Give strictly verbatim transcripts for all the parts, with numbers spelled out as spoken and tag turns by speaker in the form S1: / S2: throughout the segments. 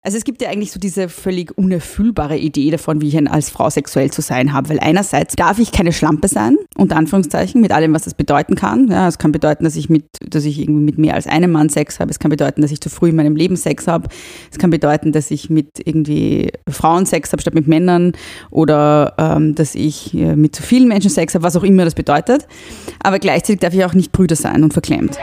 S1: Also es gibt ja eigentlich so diese völlig unerfüllbare Idee davon, wie ich als Frau sexuell zu sein habe, weil einerseits darf ich keine Schlampe sein, unter Anführungszeichen, mit allem, was das bedeuten kann. Ja, es kann bedeuten, dass ich mit, dass ich irgendwie mit mehr als einem Mann Sex habe. Es kann bedeuten, dass ich zu früh in meinem Leben Sex habe. Es kann bedeuten, dass ich mit irgendwie Frauen Sex habe statt mit Männern oder ähm, dass ich äh, mit zu vielen Menschen Sex habe, was auch immer das bedeutet. Aber gleichzeitig darf ich auch nicht Brüder sein und verklemmt.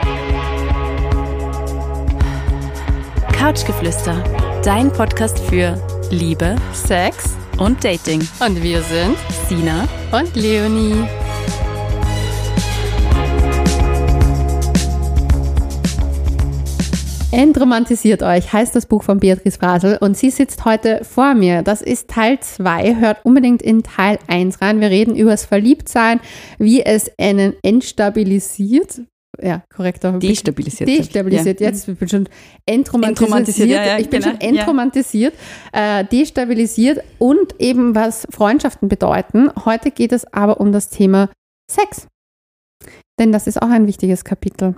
S2: Couchgeflüster, dein Podcast für Liebe,
S3: Sex
S2: und Dating.
S3: und wir sind
S2: Sina
S3: und Leonie. Entromantisiert euch heißt das Buch von Beatrice Brasel und sie sitzt heute vor mir. Das ist Teil zwei. Hört unbedingt in Teil eins rein. Wir reden über das Verliebtsein, wie es einen entstabilisiert. Ja, korrekter.
S1: Destabilisiert.
S3: Destabilisiert.
S1: Ja.
S3: Jetzt ich bin schon entromantisiert.
S1: Entromantisiert, ja, ja,
S3: ich bin
S1: genau.
S3: schon entromantisiert, ja. äh, destabilisiert und eben was Freundschaften bedeuten. Heute geht es aber um das Thema Sex. Denn das ist auch ein wichtiges Kapitel.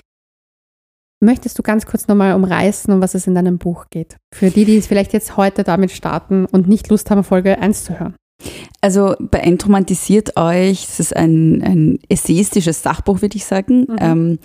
S3: Möchtest du ganz kurz nochmal umreißen, um was es in deinem Buch geht? Für die, die vielleicht jetzt heute damit starten und nicht Lust haben, Folge eins zu hören.
S1: Also bei Entromantisiert euch, das ist ein, ein essayistisches Sachbuch, würde ich sagen, mhm. ähm,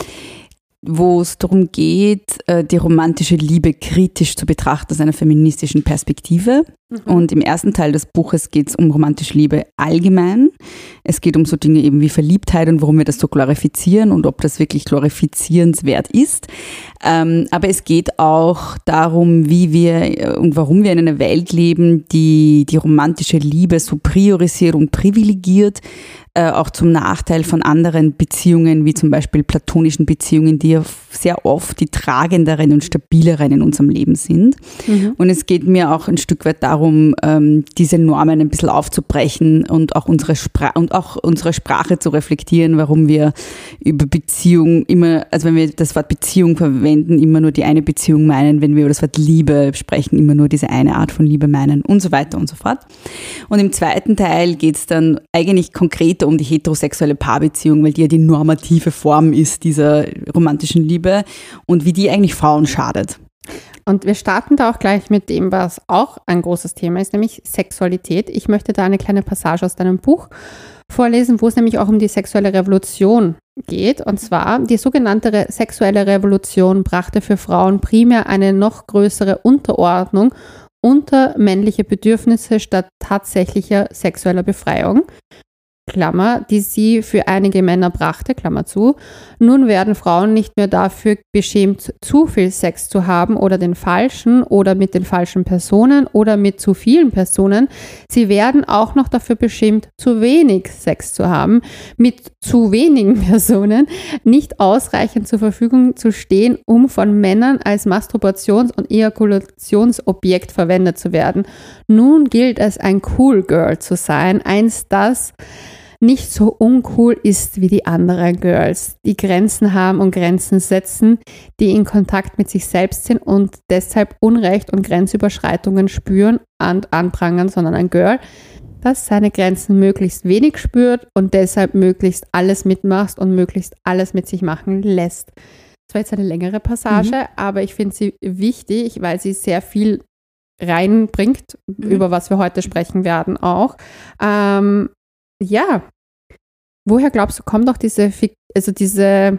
S1: wo es darum geht, die romantische Liebe kritisch zu betrachten aus einer feministischen Perspektive. Mhm. Und im ersten Teil des Buches geht es um romantische Liebe allgemein. Es geht um so Dinge eben wie Verliebtheit und warum wir das so glorifizieren und ob das wirklich glorifizierenswert ist. Ähm, aber es geht auch darum, wie wir und warum wir in einer Welt leben, die die romantische Liebe so priorisiert und privilegiert, äh, auch zum Nachteil von anderen Beziehungen, wie zum Beispiel platonischen Beziehungen, die ja sehr oft die tragenderen und stabileren in unserem Leben sind. Mhm. Und es geht mir auch ein Stück weit darum, ähm, diese Normen ein bisschen aufzubrechen und auch unsere Spra- und auch unsere Sprache zu reflektieren, warum wir über Beziehung immer, also wenn wir das Wort Beziehung verwenden, immer nur die eine Beziehung meinen, wenn wir über das Wort Liebe sprechen, immer nur diese eine Art von Liebe meinen und so weiter und so fort. Und im zweiten Teil geht es dann eigentlich konkreter um die heterosexuelle Paarbeziehung, weil die ja die normative Form ist dieser romantischen Liebe und wie die eigentlich Frauen schadet.
S3: Und wir starten da auch gleich mit dem, was auch ein großes Thema ist, nämlich Sexualität. Ich möchte da eine kleine Passage aus deinem Buch vorlesen, wo es nämlich auch um die sexuelle Revolution geht. Und zwar, die sogenannte Re- sexuelle Revolution brachte für Frauen primär eine noch größere Unterordnung unter männliche Bedürfnisse statt tatsächlicher sexueller Befreiung. Klammer, die sie für einige Männer brachte, Klammer zu. Nun werden Frauen nicht mehr dafür beschämt, zu viel Sex zu haben oder den falschen oder mit den falschen Personen oder mit zu vielen Personen. Sie werden auch noch dafür beschämt, zu wenig Sex zu haben, mit zu wenigen Personen, nicht ausreichend zur Verfügung zu stehen, um von Männern als Masturbations- und Ejakulationsobjekt verwendet zu werden. Nun gilt es, ein Cool Girl zu sein, eins, das nicht so uncool ist wie die anderen Girls, die Grenzen haben und Grenzen setzen, die in Kontakt mit sich selbst sind und deshalb Unrecht und Grenzüberschreitungen spüren und anprangern, sondern ein Girl, das seine Grenzen möglichst wenig spürt und deshalb möglichst alles mitmacht und möglichst alles mit sich machen lässt. Das war jetzt eine längere Passage, mhm. aber ich finde sie wichtig, weil sie sehr viel reinbringt, mhm. über was wir heute sprechen werden auch. Ähm, Ja, woher glaubst du, kommt doch diese, also diese,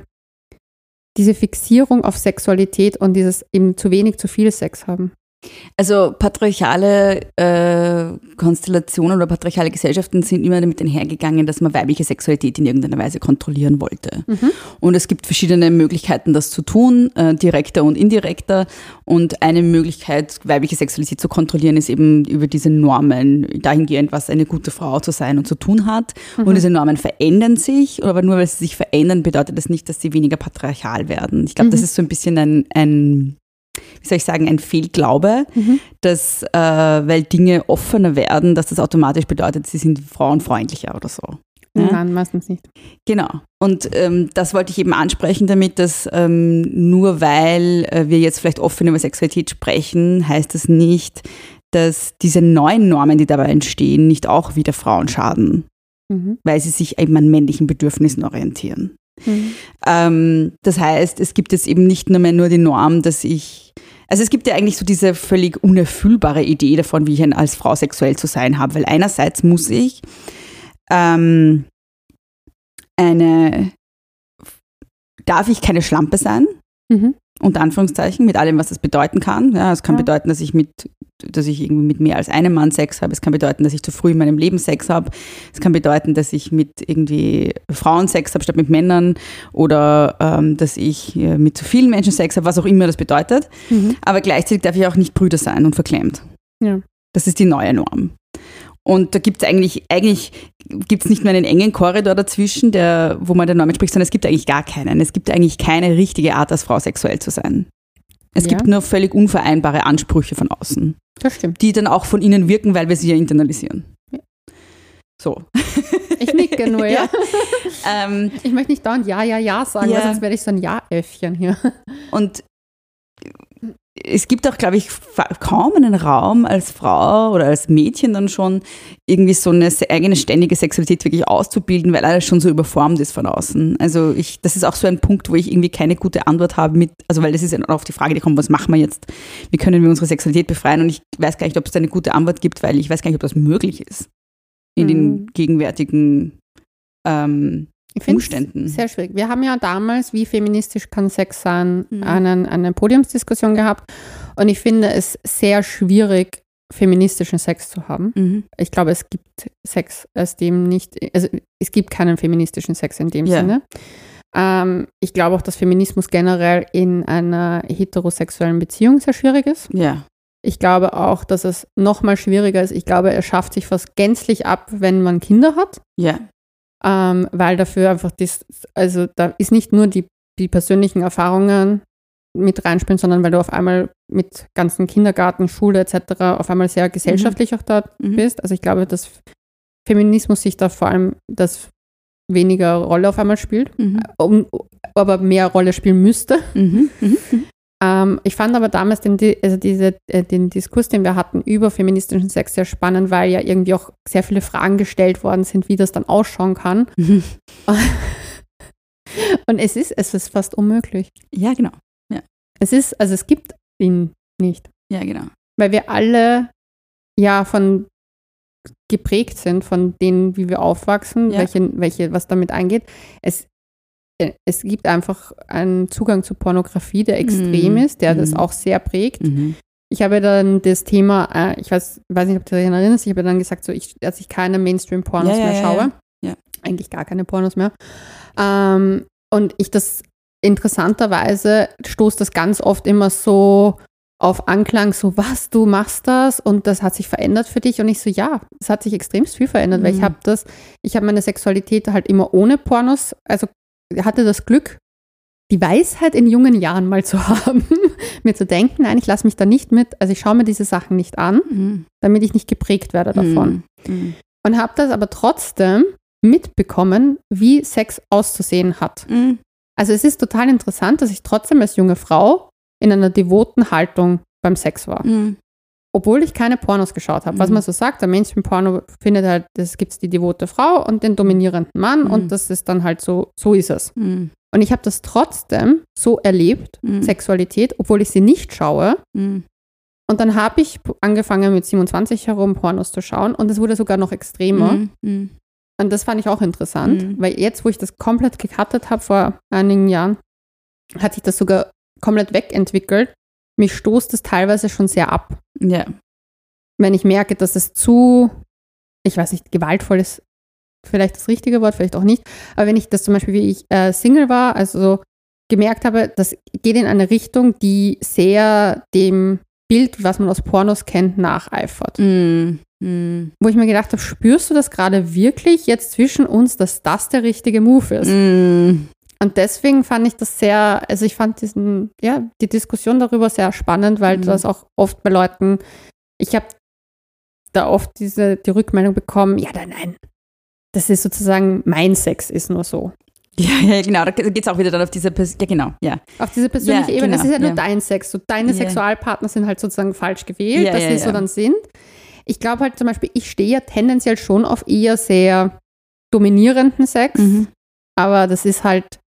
S3: diese Fixierung auf Sexualität und dieses eben zu wenig, zu viel Sex haben?
S1: Also patriarchale äh, Konstellationen oder patriarchale Gesellschaften sind immer damit einhergegangen, dass man weibliche Sexualität in irgendeiner Weise kontrollieren wollte. Mhm. Und es gibt verschiedene Möglichkeiten, das zu tun, äh, direkter und indirekter. Und eine Möglichkeit, weibliche Sexualität zu kontrollieren, ist eben über diese Normen, dahingehend, was eine gute Frau zu sein und zu tun hat. Mhm. Und diese Normen verändern sich, aber nur weil sie sich verändern, bedeutet das nicht, dass sie weniger patriarchal werden. Ich glaube, mhm. das ist so ein bisschen ein, ein wie soll ich sagen, ein Fehlglaube, mhm. dass, äh, weil Dinge offener werden, dass das automatisch bedeutet, sie sind frauenfreundlicher oder so.
S3: Ja? Nein, meistens nicht.
S1: Genau. Und ähm, das wollte ich eben ansprechen damit, dass ähm, nur weil äh, wir jetzt vielleicht offen über Sexualität sprechen, heißt das nicht, dass diese neuen Normen, die dabei entstehen, nicht auch wieder Frauen schaden, mhm. weil sie sich eben an männlichen Bedürfnissen orientieren. Mhm. Ähm, das heißt, es gibt jetzt eben nicht nur mehr nur die Norm, dass ich, also es gibt ja eigentlich so diese völlig unerfüllbare Idee davon, wie ich als Frau sexuell zu sein habe, weil einerseits muss ich ähm, eine, darf ich keine Schlampe sein,
S3: Mhm.
S1: unter Anführungszeichen, mit allem, was das bedeuten kann. Ja, es kann
S3: Ja.
S1: bedeuten, dass ich mit, dass ich irgendwie mit mehr als einem Mann Sex habe. Es kann bedeuten, dass ich zu früh in meinem Leben Sex habe. Es kann bedeuten, dass ich mit irgendwie Frauen Sex habe statt mit Männern oder ähm, dass ich äh, mit zu vielen Menschen Sex habe, was auch immer das bedeutet.
S3: Mhm.
S1: Aber gleichzeitig darf ich auch nicht Brüder sein und verklemmt.
S3: Ja.
S1: Das ist die neue Norm. Und da gibt es eigentlich, eigentlich gibt es nicht mehr einen engen Korridor dazwischen, der, wo man der Norm entspricht, sondern es gibt eigentlich gar keinen. Es gibt eigentlich keine richtige Art, als Frau sexuell zu sein. Es
S3: Ja.
S1: gibt nur völlig unvereinbare Ansprüche von außen,
S3: Das stimmt.
S1: die dann auch von innen wirken, weil wir sie ja internalisieren.
S3: Ja.
S1: So.
S3: Ich nicke nur, ja.
S1: ähm,
S3: Ich möchte nicht dauernd Ja, Ja, Ja sagen,
S1: Ja.
S3: weil sonst werde ich so ein Ja-Äffchen hier.
S1: und es gibt auch, glaube ich, fa- kaum einen Raum als Frau oder als Mädchen dann schon, irgendwie so eine se- eigene ständige Sexualität wirklich auszubilden, weil alles schon so überformt ist von außen. Also ich, das ist auch so ein Punkt, wo ich irgendwie keine gute Antwort habe mit, also weil das ist ja auch auf die Frage, die kommt, was machen wir jetzt? Wie können wir unsere Sexualität befreien? Und ich weiß gar nicht, ob es da eine gute Antwort gibt, weil ich weiß gar nicht, ob das möglich ist in
S3: Mhm.
S1: den gegenwärtigen ähm,
S3: Ich finde
S1: Umständen.
S3: es sehr schwierig. Wir haben ja damals, wie feministisch kann Sex sein,
S1: Mhm.
S3: einen, eine Podiumsdiskussion gehabt. Und ich finde es sehr schwierig, feministischen Sex zu haben.
S1: Mhm.
S3: Ich glaube, es gibt Sex, aus dem nicht, also es gibt keinen feministischen Sex in dem
S1: Ja.
S3: Sinne. Ähm, ich glaube auch, dass Feminismus generell in einer heterosexuellen Beziehung sehr schwierig ist.
S1: Ja.
S3: Ich glaube auch, dass es noch mal schwieriger ist. Ich glaube, er schafft sich fast gänzlich ab, wenn man Kinder hat.
S1: Ja.
S3: Ähm, weil dafür einfach das, also da ist nicht nur die, die persönlichen Erfahrungen mit reinspielen, sondern weil du auf einmal mit ganzen Kindergarten, Schule et cetera auf einmal sehr gesellschaftlich auch da
S1: Mhm.
S3: bist. Also ich glaube, dass Feminismus sich da vor allem das weniger Rolle auf einmal spielt,
S1: Mhm.
S3: um, aber mehr Rolle spielen müsste.
S1: Mhm. Mhm.
S3: Ähm, ich fand aber damals den, Di- also diese, äh, den Diskurs, den wir hatten über feministischen Sex sehr spannend, weil ja irgendwie auch sehr viele Fragen gestellt worden sind, wie das dann ausschauen kann.
S1: Mhm.
S3: Und es ist, es ist fast unmöglich.
S1: Ja, genau.
S3: Es ist, also es gibt ihn nicht,
S1: Ja, genau.
S3: weil wir alle ja von geprägt sind, von denen, wie wir aufwachsen,
S1: Ja.
S3: welche, welche, was damit eingeht. Es, äh, es gibt einfach einen Zugang zu Pornografie, der extrem
S1: Mhm.
S3: ist, der das
S1: Mhm.
S3: auch sehr prägt.
S1: Mhm.
S3: Ich habe dann das Thema, äh, ich weiß, weiß nicht, ob du dich daran erinnerst, ich habe dann gesagt, so ich, dass ich keine Mainstream-Pornos
S1: Ja, ja,
S3: mehr
S1: ja,
S3: schaue.
S1: ja. Ja.
S3: Eigentlich gar keine Pornos mehr. Ähm, und ich das interessanterweise stoßt das ganz oft immer so auf Anklang, so was, du machst das und das hat sich verändert für dich. Und ich so, ja, es hat sich extremst viel verändert, weil ich
S1: Mhm.
S3: habe das, ich habe meine Sexualität halt immer ohne Pornos, also hatte das Glück, die Weisheit in jungen Jahren mal zu haben, mir zu denken, nein, ich lasse mich da nicht mit, also ich schaue mir diese Sachen nicht an,
S1: Mhm.
S3: damit ich nicht geprägt werde davon.
S1: Mhm.
S3: Und habe das aber trotzdem mitbekommen, wie Sex auszusehen hat.
S1: Mhm.
S3: Also es ist total interessant, dass ich trotzdem als junge Frau in einer devoten Haltung beim Sex war.
S1: Mhm.
S3: Obwohl ich keine Pornos geschaut habe. Was
S1: Mhm.
S3: man so sagt, der Mainstream-Porno findet halt, es gibt die devote Frau und den dominierenden Mann
S1: Mhm.
S3: und das ist dann halt so, so ist es.
S1: Mhm.
S3: Und ich habe das trotzdem so erlebt,
S1: Mhm.
S3: Sexualität, obwohl ich sie nicht schaue.
S1: Mhm.
S3: Und dann habe ich angefangen mit siebenundzwanzig herum Pornos zu schauen und es wurde sogar noch extremer.
S1: Mhm. Mhm.
S3: Und das fand ich auch interessant,
S1: Mhm.
S3: weil jetzt, wo ich das komplett gecuttet habe vor einigen Jahren, hat sich das sogar komplett wegentwickelt. Mich stoßt es teilweise schon sehr ab.
S1: Ja.
S3: Wenn ich merke, dass es zu, ich weiß nicht, gewaltvoll ist vielleicht das richtige Wort, vielleicht auch nicht, aber wenn ich das zum Beispiel, wie ich äh, Single war, also so gemerkt habe, das geht in eine Richtung, die sehr dem Bild, was man aus Pornos kennt, nacheifert.
S1: Mhm. Mhm.
S3: Wo ich mir gedacht habe, spürst du das gerade wirklich jetzt zwischen uns, dass das der richtige Move ist?
S1: Mhm.
S3: Und deswegen fand ich das sehr, also ich fand diesen, ja, die Diskussion darüber sehr spannend, weil
S1: Mhm.
S3: das auch oft bei Leuten, ich habe da oft diese, die Rückmeldung bekommen, ja, nein, nein, das ist sozusagen, mein Sex ist nur so.
S1: Ja, ja, genau. Da geht es auch wieder dann auf diese, Pers- ja, genau, ja.
S3: Auf diese persönliche
S1: Ja,
S3: Ebene,
S1: genau,
S3: das ist ja nur
S1: ja.
S3: dein Sex. So deine
S1: Ja.
S3: Sexualpartner sind halt sozusagen falsch gewählt,
S1: Ja,
S3: dass
S1: ja,
S3: sie
S1: ja.
S3: so dann sind. Ich glaube halt zum Beispiel, ich stehe ja tendenziell schon auf eher sehr dominierenden Sex,
S1: Mhm.
S3: aber das ist halt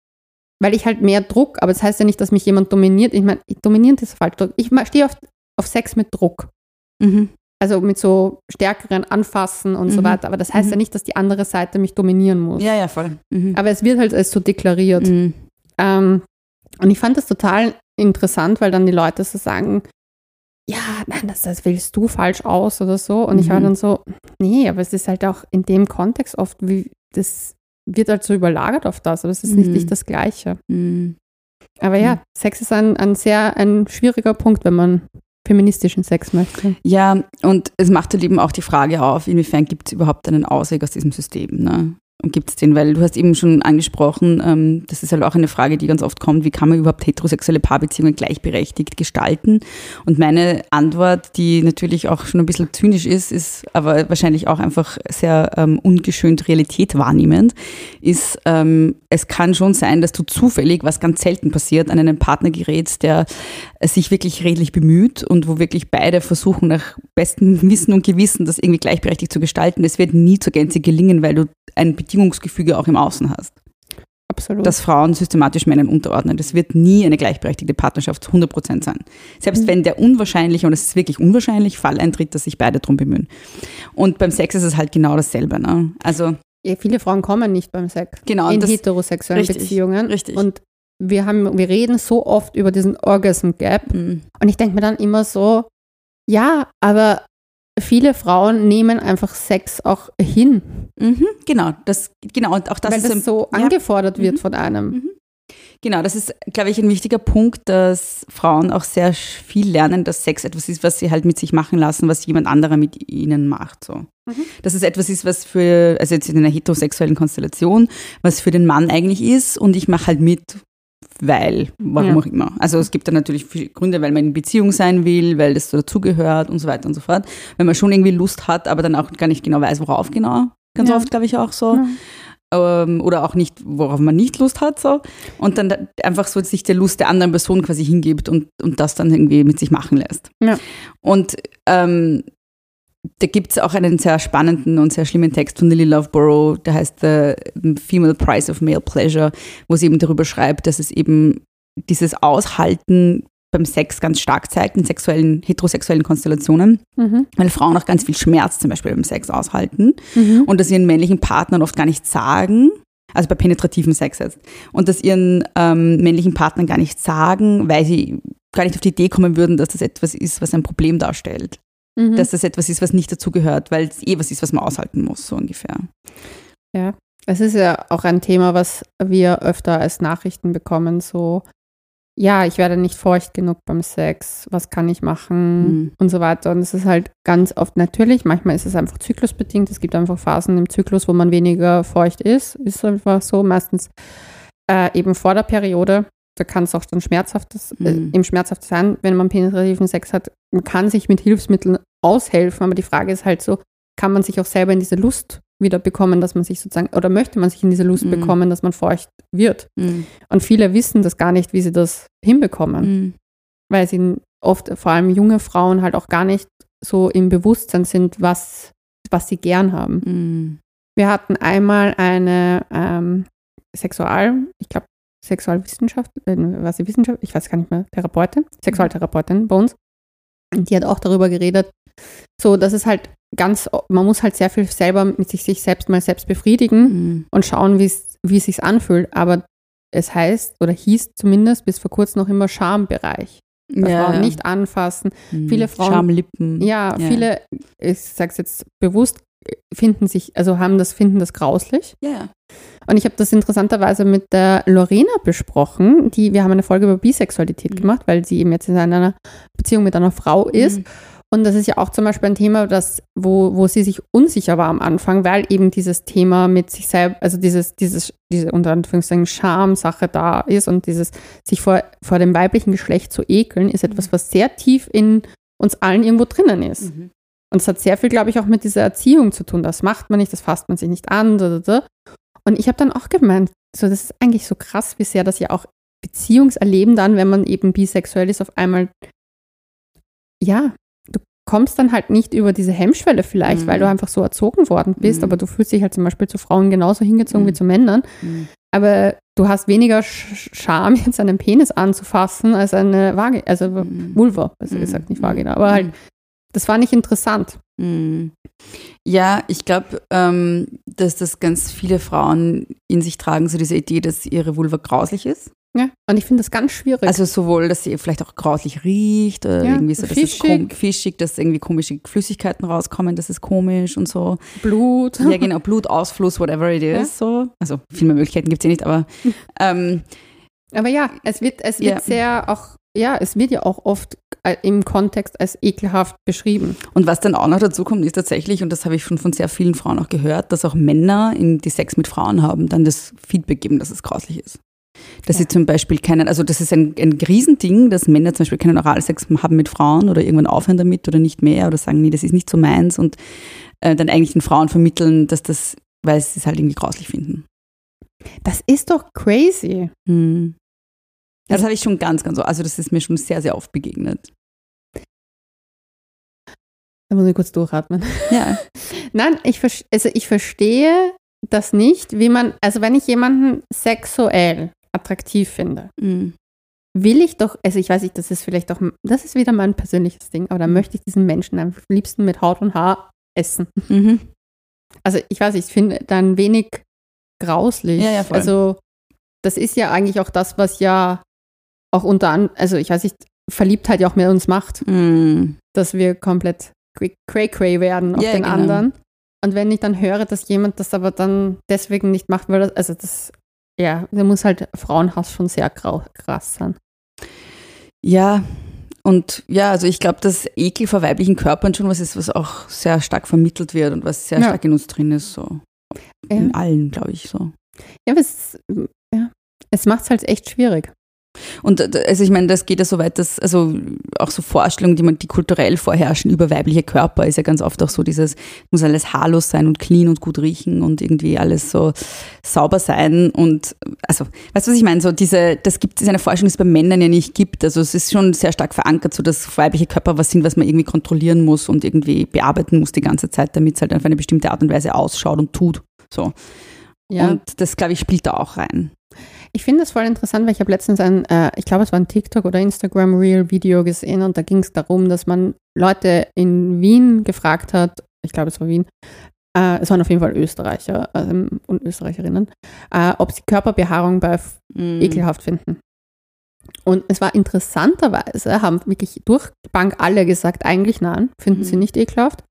S3: weil ich halt mehr Druck, aber das heißt ja nicht, dass mich jemand dominiert. Ich meine, dominierend ist falsch. Ich stehe auf, auf Sex mit Druck.
S1: Mhm.
S3: Also mit so stärkeren Anfassen und mhm. so weiter. Aber das heißt mhm. ja nicht, dass die andere Seite mich dominieren muss.
S1: Ja, ja, voll. Mhm.
S3: Aber es wird halt als so deklariert.
S1: Mhm.
S3: Ähm, und ich fand das total interessant, weil dann die Leute so sagen, ja, nein, das, das wählst du falsch aus oder so. Und mhm. ich war dann so, nee, aber es ist halt auch in dem Kontext oft, wie das wird halt so überlagert auf das, aber es ist mhm. nicht, nicht das Gleiche.
S1: Mhm.
S3: Aber ja, mhm. Sex ist ein, ein sehr ein schwieriger Punkt, wenn man feministischen Sex möchte.
S1: Ja, und es macht halt eben auch die Frage auf, inwiefern gibt es überhaupt einen Ausweg aus diesem System, ne? Und gibt es den, weil du hast eben schon angesprochen, ähm, das ist halt auch eine Frage, die ganz oft kommt, wie kann man überhaupt heterosexuelle Paarbeziehungen gleichberechtigt gestalten? Und meine Antwort, die natürlich auch schon ein bisschen zynisch ist, ist aber wahrscheinlich auch einfach sehr ähm, ungeschönt Realität wahrnehmend, ist, ähm, es kann schon sein, dass du zufällig, was ganz selten passiert, an einen Partner gerätst, der sich wirklich redlich bemüht und wo wirklich beide versuchen, nach bestem Wissen und Gewissen das irgendwie gleichberechtigt zu gestalten. Es wird nie zur Gänze gelingen, weil du ein Bedingungsgefüge auch im Außen hast.
S3: Absolut.
S1: Dass Frauen systematisch Männern unterordnen. Das wird nie eine gleichberechtigte Partnerschaft zu hundert Prozent sein. Selbst mhm. wenn der unwahrscheinliche, und es ist wirklich unwahrscheinlich, Fall eintritt, dass sich beide darum bemühen. Und beim Sex ist es halt genau dasselbe. Ne? Also,
S3: ja, viele Frauen kommen nicht beim Sex.
S1: Genau,
S3: in
S1: das,
S3: heterosexuellen
S1: richtig,
S3: Beziehungen.
S1: Richtig.
S3: Und wir, haben, wir reden so oft über diesen Orgasm Gap. Mhm. Und ich denke mir dann immer so, ja, aber viele Frauen nehmen einfach Sex auch hin.
S1: Mhm, genau, das, genau, und auch das
S3: Weil
S1: ist
S3: das
S1: ein,
S3: so
S1: ja.
S3: angefordert wird
S1: mhm.
S3: von einem.
S1: Mhm. Genau, das ist, glaube ich, ein wichtiger Punkt, dass Frauen auch sehr viel lernen, dass Sex etwas ist, was sie halt mit sich machen lassen, was jemand anderer mit ihnen macht. So. Mhm. Dass es etwas ist, was für, also jetzt in einer heterosexuellen Konstellation, was für den Mann eigentlich ist und ich mache halt mit, weil, warum ja. auch immer. Also es gibt dann natürlich viele Gründe, weil man in Beziehung sein will, weil das so dazugehört und so weiter und so fort. Wenn man schon irgendwie Lust hat, aber dann auch gar nicht genau weiß, worauf genau. Ganz ja. oft, glaube ich, auch so. Ja. Ähm, oder auch nicht, worauf man nicht Lust hat. So. Und dann einfach so sich der Lust der anderen Person quasi hingibt und, und das dann irgendwie mit sich machen lässt.
S3: Ja.
S1: Und ähm, da gibt es auch einen sehr spannenden und sehr schlimmen Text von Lily Loughborough, der heißt The Female Price of Male Pleasure, wo sie eben darüber schreibt, dass es eben dieses Aushalten beim Sex ganz stark zeigt, in sexuellen, heterosexuellen Konstellationen, mhm. weil Frauen auch ganz viel Schmerz zum Beispiel beim Sex aushalten mhm. und dass ihren männlichen Partnern oft gar nicht sagen, also bei penetrativem Sex jetzt, und dass ihren ähm, männlichen Partnern gar nicht sagen, weil sie gar nicht auf die Idee kommen würden, dass das etwas ist, was ein Problem darstellt. Mhm. Dass das etwas ist, was nicht dazugehört, weil es eh was ist, was man aushalten muss, so ungefähr.
S3: Ja, es ist ja auch ein Thema, was wir öfter als Nachrichten bekommen, so, ja, ich werde nicht feucht genug beim Sex, was kann ich machen mhm. und so weiter. Und es ist halt ganz oft natürlich, manchmal ist es einfach zyklusbedingt, es gibt einfach Phasen im Zyklus, wo man weniger feucht ist, ist einfach so, meistens äh, eben vor der Periode. Da kann es auch dann schmerzhaftes, äh, mhm. eben schmerzhaft sein, wenn man penetrativen Sex hat. Man kann sich mit Hilfsmitteln aushelfen, aber die Frage ist halt so, kann man sich auch selber in diese Lust wieder bekommen, dass man sich sozusagen, oder möchte man sich in diese Lust mhm. bekommen, dass man feucht wird? Mhm. Und viele wissen das gar nicht, wie sie das hinbekommen, mhm. weil sie oft, vor allem junge Frauen, halt auch gar nicht so im Bewusstsein sind, was, was sie gern haben.
S1: Mhm.
S3: Wir hatten einmal eine ähm, Sexual, ich glaube, Sexualwissenschaft, äh, was sie Wissenschaft, ich weiß gar nicht mehr, Therapeutin, Sexualtherapeutin bei uns. Und die hat auch darüber geredet, so, dass es halt ganz, man muss halt sehr viel selber mit sich, sich selbst mal selbst befriedigen mhm. und schauen, wie es sich anfühlt. Aber es heißt, oder hieß zumindest bis vor kurzem noch immer Schambereich. Bei
S1: ja,
S3: Frauen
S1: ja.
S3: nicht anfassen. Mhm. Viele Frauen.
S1: Schamlippen.
S3: Ja,
S1: ja.
S3: viele, ich sage es jetzt bewusst, finden sich, also haben das, finden das grauslich.
S1: Ja.
S3: Und ich habe das interessanterweise mit der Lorena besprochen, die, wir haben eine Folge über Bisexualität mhm. gemacht, weil sie eben jetzt in einer Beziehung mit einer Frau ist. Mhm. Und das ist ja auch zum Beispiel ein Thema, das, wo, wo sie sich unsicher war am Anfang, weil eben dieses Thema mit sich selbst, also dieses, dieses, diese unter Anführungszeichen Schamsache da ist und dieses sich vor, vor dem weiblichen Geschlecht zu ekeln, ist etwas, was sehr tief in uns allen irgendwo drinnen ist. Mhm. Und es hat sehr viel, glaube ich, auch mit dieser Erziehung zu tun. Das macht man nicht, das fasst man sich nicht an. Da, da, da. Und ich habe dann auch gemeint, so, das ist eigentlich so krass, wie sehr das ja auch Beziehungserleben dann, wenn man eben bisexuell ist, auf einmal, ja, du kommst dann halt nicht über diese Hemmschwelle vielleicht, mhm. weil du einfach so erzogen worden bist, mhm. aber du fühlst dich halt zum Beispiel zu Frauen genauso hingezogen mhm. wie zu Männern. Mhm. Aber du hast weniger Scham, jetzt einen Penis anzufassen, als eine Vagina, also mm. Vulva, besser mm. gesagt, nicht Vagina, aber halt, das war nicht interessant.
S1: Mm. Ja, ich glaube, ähm, dass das ganz viele Frauen in sich tragen, so diese Idee, dass ihre Vulva grauslich ist.
S3: Ja, und ich finde das ganz schwierig.
S1: Also sowohl, dass sie vielleicht auch grauslich riecht oder
S3: ja,
S1: irgendwie so, dass
S3: fischig.
S1: es kom- fischig, dass irgendwie komische Flüssigkeiten rauskommen, das ist komisch und so.
S3: Blut.
S1: Ja, genau, Blutausfluss, whatever it is. Ja. So. Also viel mehr Möglichkeiten gibt es eh nicht, aber ähm,
S3: aber ja, es wird, es wird ja. sehr auch, ja, es wird ja auch oft im Kontext als ekelhaft beschrieben.
S1: Und was dann auch noch dazu kommt, ist tatsächlich, und das habe ich schon von sehr vielen Frauen auch gehört, dass auch Männer, die Sex mit Frauen haben, dann das Feedback geben, dass es grauslich ist. Dass ja. sie zum Beispiel keinen, also das ist ein, ein Riesending, dass Männer zum Beispiel keinen Oralsex haben mit Frauen oder irgendwann aufhören damit oder nicht mehr oder sagen, nee, das ist nicht so meins und äh, dann eigentlich den Frauen vermitteln, dass das, weil sie es halt irgendwie grauslich finden.
S3: Das ist doch crazy.
S1: Hm. Das habe ich schon ganz, ganz so, also das ist mir schon sehr, sehr oft begegnet.
S3: Da muss ich kurz durchatmen.
S1: Ja.
S3: Nein, ich, also ich verstehe das nicht, wie man, also wenn ich jemanden sexuell attraktiv finde, mm. will ich doch, also ich weiß nicht, das ist vielleicht auch, das ist wieder mein persönliches Ding, aber dann möchte ich diesen Menschen am liebsten mit Haut und Haar essen. Mhm. Also ich weiß nicht, ich finde dann wenig grauslich.
S1: Ja, ja, voll.
S3: Also das ist ja eigentlich auch das, was ja auch unter anderem, also ich weiß nicht, Verliebtheit ja auch mit uns macht, mm. dass wir komplett cray-cray werden auf ja, den genau. anderen. Und wenn ich dann höre, dass jemand das aber dann deswegen nicht macht, weil das, also das, ja, da muss halt Frauenhass schon sehr grau, krass sein.
S1: Ja, und ja, also ich glaube, dass Ekel vor weiblichen Körpern schon was ist, was auch sehr stark vermittelt wird und was sehr ja. stark in uns drin ist, so. Ja. In allen, glaube ich, so.
S3: Ja, aber es, ja, es macht es halt echt schwierig.
S1: Und also ich meine, das geht ja so weit, dass also auch so Vorstellungen, die man, die kulturell vorherrschen über weibliche Körper, ist ja ganz oft auch so dieses, muss alles haarlos sein und clean und gut riechen und irgendwie alles so sauber sein und also, weißt du, was ich meine? So diese, das gibt es eine Forschung, die es bei Männern ja nicht gibt. Also es ist schon sehr stark verankert, so dass weibliche Körper was sind, was man irgendwie kontrollieren muss und irgendwie bearbeiten muss die ganze Zeit, damit es halt auf eine bestimmte Art und Weise ausschaut und tut. So. Ja. Und das, glaube ich, spielt da auch rein.
S3: Ich finde das voll interessant, weil ich habe letztens ein, äh, ich glaube, es war ein TikTok- oder Instagram-Reel-Video gesehen und da ging es darum, dass man Leute in Wien gefragt hat, ich glaube, es war Wien, äh, es waren auf jeden Fall Österreicher äh, und Österreicherinnen, äh, ob sie Körperbehaarung bei mm. ekelhaft finden. Und es war interessanterweise, haben wirklich durch die Bank alle gesagt, eigentlich nein, finden mm. sie nicht ekelhaft.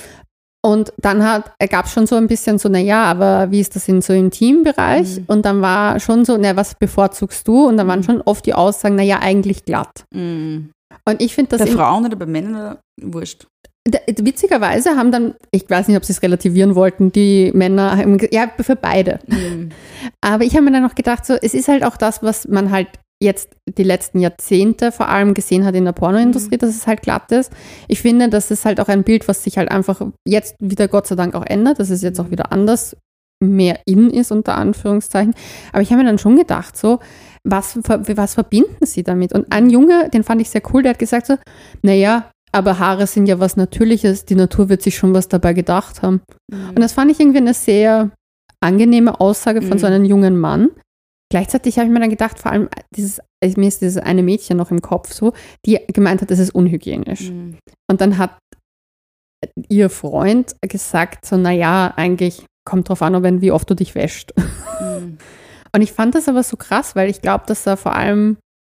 S3: Und dann gab es schon so ein bisschen so, naja, aber wie ist das in so im Intimbereich? Mhm. Und dann war schon so, na, was bevorzugst du? Und dann waren schon oft die Aussagen, naja, eigentlich glatt. Mhm. Und ich finde das.
S1: Bei Frauen oder bei Männern oder wurscht?
S3: Witzigerweise haben dann, ich weiß nicht, ob sie es relativieren wollten, die Männer, haben gesagt, ja, für beide. Mhm. Aber ich habe mir dann noch gedacht, so, es ist halt auch das, was man halt jetzt die letzten Jahrzehnte vor allem gesehen hat in der Pornoindustrie, mhm. dass es halt glatt ist. Ich finde, das ist halt auch ein Bild, was sich halt einfach jetzt wieder Gott sei Dank auch ändert, dass es jetzt auch wieder anders mehr in ist, unter Anführungszeichen. Aber ich habe mir dann schon gedacht, so, was, was verbinden sie damit? Und ein Junge, den fand ich sehr cool, der hat gesagt so, naja, aber Haare sind ja was Natürliches, die Natur wird sich schon was dabei gedacht haben. Mhm. Und das fand ich irgendwie eine sehr angenehme Aussage von mhm. so einem jungen Mann. Gleichzeitig habe ich mir dann gedacht, vor allem dieses, mir ist dieses eine Mädchen noch im Kopf so, die gemeint hat, das ist unhygienisch. Mhm. Und dann hat ihr Freund gesagt, so, naja, eigentlich kommt drauf an, wenn, wie oft du dich wäschst. Mhm. Und ich fand das aber so krass, weil ich glaube, dass da vor allem,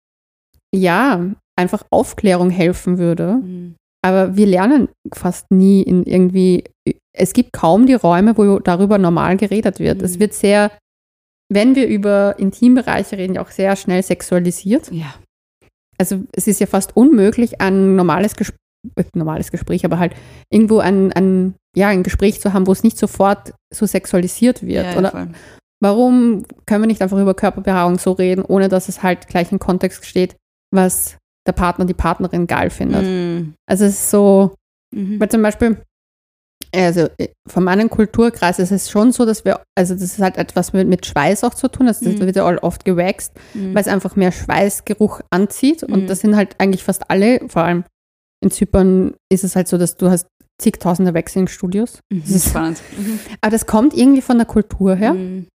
S3: ja, einfach Aufklärung helfen würde. Mhm. Aber wir lernen fast nie in irgendwie, es gibt kaum die Räume, wo darüber normal geredet wird. Mhm. Es wird sehr, wenn wir über Intimbereiche reden, ja auch sehr schnell sexualisiert.
S1: Ja.
S3: Also es ist ja fast unmöglich, ein normales Gespräch, äh, normales Gespräch, aber halt irgendwo ein, ein, ja, ein Gespräch zu haben, wo es nicht sofort so sexualisiert wird.
S1: Ja,
S3: Oder
S1: voll.
S3: Warum können wir nicht einfach über Körperbehaarung so reden, ohne dass es halt gleich im Kontext steht, was der Partner, die Partnerin geil findet. Mm. Also es ist so, mhm. weil zum Beispiel, also von meinem Kulturkreis ist es schon so, dass wir, also das ist halt etwas mit, mit Schweiß auch zu tun, also das mm. wird ja oft gewaxt, mm. weil es einfach mehr Schweißgeruch anzieht und mm. das sind halt eigentlich fast alle, vor allem in Zypern ist es halt so, dass du hast zigtausende Waxing-Studios.
S1: Mhm. Das ist spannend. Mhm.
S3: Aber das kommt irgendwie von der Kultur her. Mhm.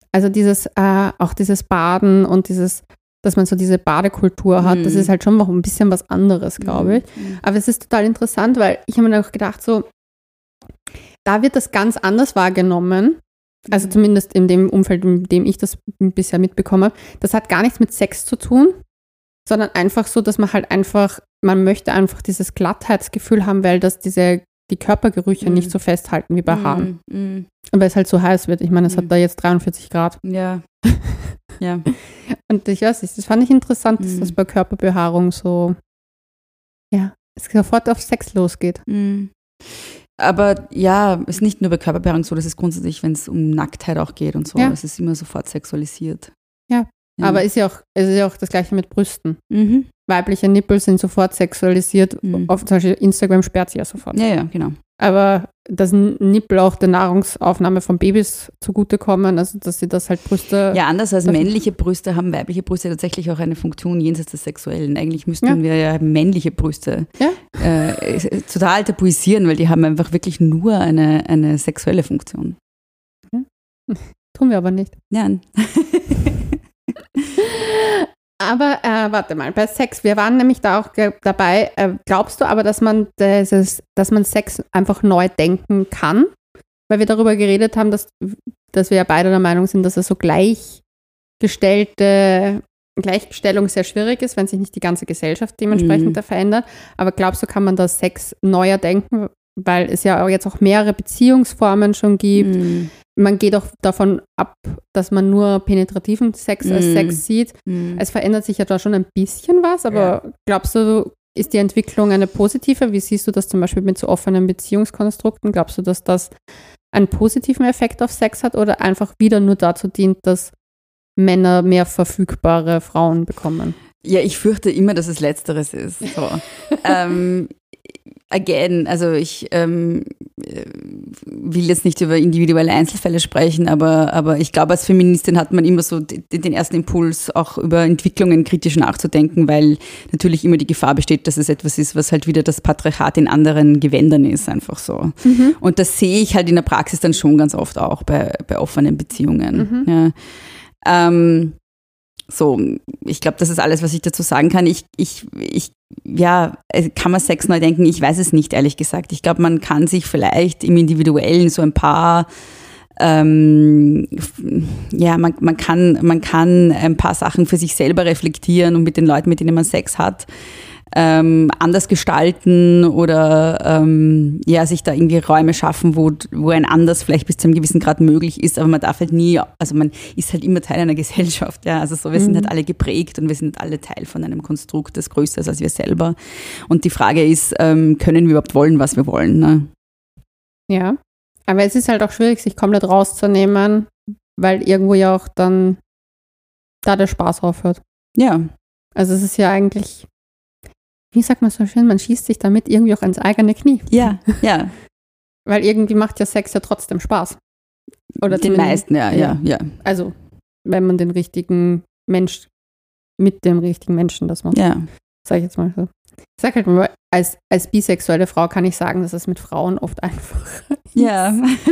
S3: Also dieses, äh, auch dieses Baden und dieses, dass man so diese Badekultur hat, mhm. das ist halt schon noch ein bisschen was anderes, glaube ich. Mhm. Aber es ist total interessant, weil ich habe mir auch gedacht, so, da wird das ganz anders wahrgenommen. Also zumindest in dem Umfeld, in dem ich das bisher mitbekommen habe. Das hat gar nichts mit Sex zu tun, sondern einfach so, dass man halt einfach, man möchte einfach dieses Glattheitsgefühl haben, weil das diese, die Körpergerüche mm. nicht so festhalten wie bei Haaren. Mm. Mm. Und weil es halt so heiß wird. Ich meine, es mm. hat da jetzt dreiundvierzig Grad.
S1: Ja. Ja.
S3: Und ich weiß nicht, das fand ich interessant, dass
S1: mm.
S3: das bei Körperbehaarung so, ja, es sofort auf Sex losgeht.
S1: Mm. Aber ja, es ist nicht nur bei Körperbehaarung so, das ist grundsätzlich, wenn es um Nacktheit auch geht und so,
S3: ja.
S1: es ist immer sofort sexualisiert.
S3: Ja, ja. Aber ist ja auch, es ist ja auch das Gleiche mit Brüsten.
S1: Mhm.
S3: Weibliche Nippel sind sofort sexualisiert, mhm. auf zum Beispiel Instagram sperrt sie ja sofort.
S1: Ja, ja, genau.
S3: Aber dass Nippel auch der Nahrungsaufnahme von Babys zugutekommen, also dass sie das halt Brüste...
S1: Ja, anders als männliche Brüste haben weibliche Brüste tatsächlich auch eine Funktion jenseits des Sexuellen. Eigentlich müssten ja. wir ja männliche Brüste
S3: ja.
S1: äh, total tabuisieren, weil die haben einfach wirklich nur eine, eine sexuelle Funktion.
S3: Ja. Tun wir aber nicht.
S1: Ja.
S3: Aber äh, warte mal, bei Sex, wir waren nämlich da auch g- dabei, äh, glaubst du aber, dass man, dieses, dass man Sex einfach neu denken kann? Weil wir darüber geredet haben, dass, dass wir ja beide der Meinung sind, dass es so gleichgestellte, Gleichstellung sehr schwierig ist, wenn sich nicht die ganze Gesellschaft dementsprechend
S1: mhm.
S3: da verändert. Aber glaubst du, kann man da Sex neuer denken? Weil es ja jetzt auch mehrere Beziehungsformen schon gibt. Mhm. Man geht auch davon ab, dass man nur penetrativen Sex mm. als Sex sieht. Mm. Es verändert sich ja da schon ein bisschen was, aber ja. glaubst du, ist die Entwicklung eine positive? Wie siehst du das zum Beispiel mit so offenen Beziehungskonstrukten? Glaubst du, dass das einen positiven Effekt auf Sex hat oder einfach wieder nur dazu dient, dass Männer mehr verfügbare Frauen bekommen?
S1: Ja, ich fürchte immer, dass es Letzteres ist. So. ähm, Again, also ich ähm, will jetzt nicht über individuelle Einzelfälle sprechen, aber, aber ich glaube, als Feministin hat man immer so den, den ersten Impuls, auch über Entwicklungen kritisch nachzudenken, weil natürlich immer die Gefahr besteht, dass es etwas ist, was halt wieder das Patriarchat in anderen Gewändern ist, einfach so. Mhm. Und das sehe ich halt in der Praxis dann schon ganz oft auch bei, bei offenen Beziehungen. Mhm. Ja. Ähm, So, ich glaube, das ist alles, was ich dazu sagen kann. Ich, ich, ich, ja, kann man Sex neu denken? Ich weiß es nicht, ehrlich gesagt. Ich glaube, man kann sich vielleicht im Individuellen so ein paar, ähm, ja, man, man kann, man kann ein paar Sachen für sich selber reflektieren und mit den Leuten, mit denen man Sex hat, ähm, anders gestalten oder ähm, ja, sich da irgendwie Räume schaffen, wo, wo ein Anders vielleicht bis zu einem gewissen Grad möglich ist, aber man darf halt nie, also man ist halt immer Teil einer Gesellschaft, ja, also so, wir mhm. sind halt alle geprägt und wir sind alle Teil von einem Konstrukt, das größer ist als wir selber. Und die Frage ist, ähm, können wir überhaupt wollen, was wir wollen, ne?
S3: Ja, aber es ist halt auch schwierig, sich komplett rauszunehmen, weil irgendwo ja auch dann da der Spaß aufhört.
S1: Ja.
S3: Also es ist ja eigentlich, wie sagt man so schön, man schießt sich damit irgendwie auch ans eigene Knie.
S1: Ja, ja.
S3: Weil irgendwie macht ja Sex ja trotzdem Spaß. Oder
S1: den meisten, ja, ja, ja.
S3: Also, wenn man den richtigen Mensch, mit dem richtigen Menschen das macht.
S1: Ja.
S3: Sag ich jetzt mal so. Ich sag halt mal, als, als bisexuelle Frau kann ich sagen, dass es mit Frauen oft einfacher ist.
S1: Ja.